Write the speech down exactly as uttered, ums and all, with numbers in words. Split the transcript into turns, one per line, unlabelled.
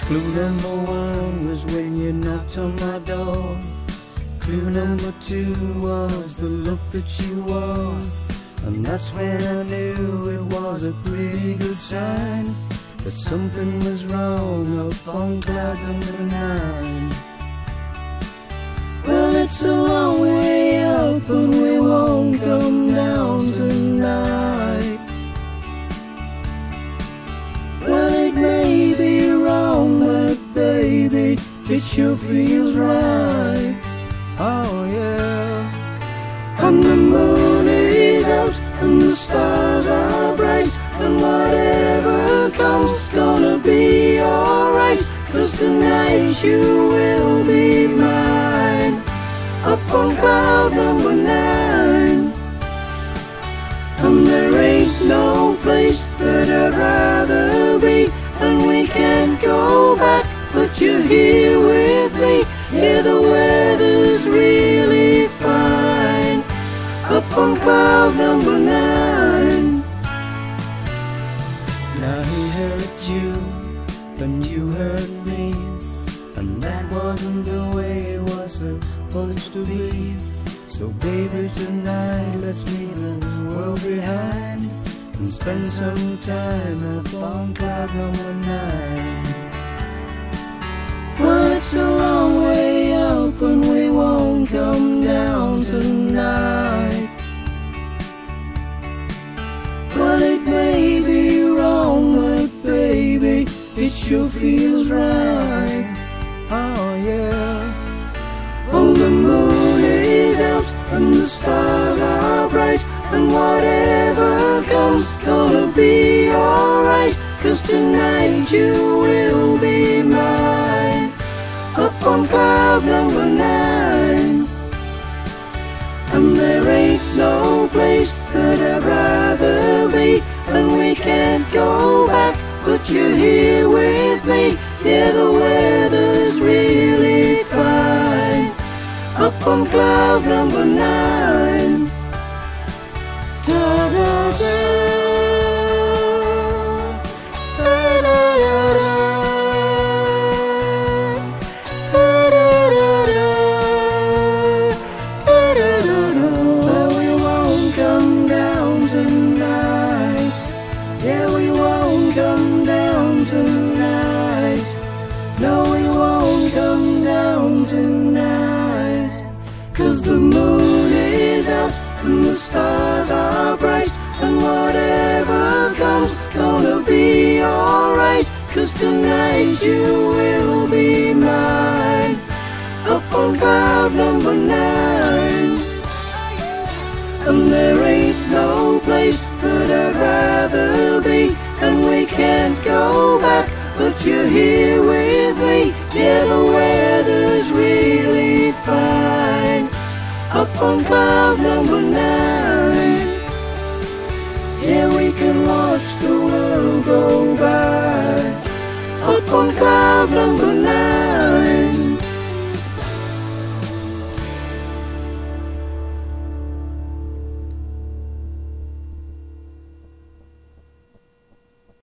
Clue number one was when you knocked on my door. Clue number two was the look that you wore. And that's when I knew it was a pretty good sign that something was wrong up on cloud number nine. Well, it's a long way up and we won't come down tonight. Well, it may be wrong, but baby, it sure feels right. Oh yeah. And the moon is out and the stars are bright, and whatever comes it's gonna be alright, 'cause tonight you will be mine, up on cloud number nine. And there ain't no place that I'd rather be, and we can't go back, but you're here with me. Yeah, the weather's really fine, up on cloud number nine. Now he hurt you, and you hurt me, and that wasn't the way it was supposed to be. So baby, tonight let's leave the world behind and spend some time up on cloud number nine. Well, it's a long way up and we won't come down tonight. Well, it may be wrong, but baby, it sure feels right. Oh yeah. Oh, the moon is out and the stars are bright, and whatever comes it's gonna be alright, 'cause tonight you will be mine, up on cloud number nine. And there ain't no place that I'd rather be, and we can't go back, but you're here with me. Yeah, the weather's really fine, up on cloud number nine. Da da da. And the stars are bright, and whatever comes it's gonna be alright, 'cause tonight you will be mine, up on cloud number nine. And there ain't no place that I'd rather be, and we can't go back, but you're here with me. Yeah, the weather's really fine, up on cloud number nine. Yeah, we can watch the world go by, up on cloud number nine.